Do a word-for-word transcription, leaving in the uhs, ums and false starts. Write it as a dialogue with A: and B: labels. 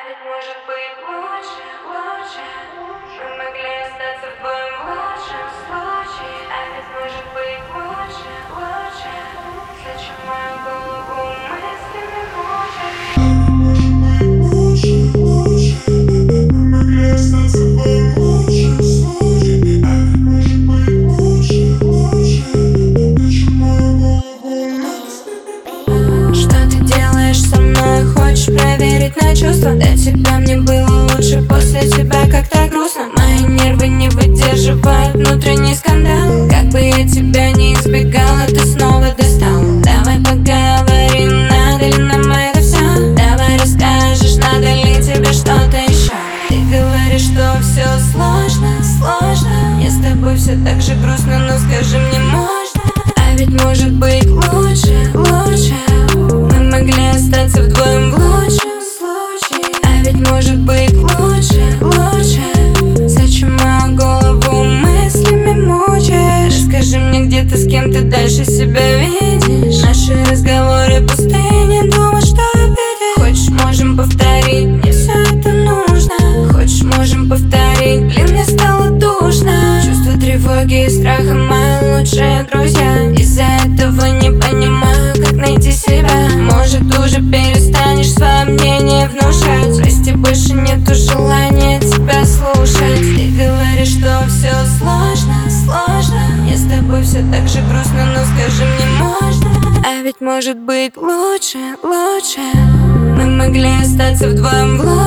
A: ведь может быть лучше, лучше. Мы могли остаться вдвоем в лучшем случае. А ведь может быть лучше, лучше. Зачем мою голову мыслями мучить?
B: Лучше, лучше. Мы могли остаться вдвоем в лучшем случае. А ведь может быть лучше, лучше. Зачем мою голову мыслями?
A: Что ты делаешь со мной? Хочешь проверить на чувства? До тебя мне было лучше, после тебя как-то грустно. Мои нервы не выдерживают внутренний скандал. Как бы я тебя не избегала, ты снова достал. Давай поговорим, надо ли нам это все? Давай расскажешь, надо ли тебе что-то еще? Ты говоришь, что все сложно, сложно. Мне с тобой все так же грустно, но скажи мне, можно? А ведь может быть лучше, лучше. Мы могли остаться вдвоем в лучшем случае. А ведь может быть лучше, лучше. Зачем мою голову мыслями мучаешь? Расскажи мне, где ты, с кем ты дальше себя видишь? Наши разговоры пустыни, думаю, что обидишь. Хочешь, можем повторить, мне все это нужно. Хочешь, можем повторить, блин, мне стало душно. Чувство тревоги и страха мои лучшие друзья. Из-за этого не понимаю, как найти себя. Может, уже перестанешь свое мнение внушать? Прости, больше нету желания тебя слушать. Ты говоришь, что все сложно, сложно. Мне с тобой все так же грустно, но скажи мне, можно? А ведь может быть лучше, лучше. Мы могли остаться вдвоем в лучшем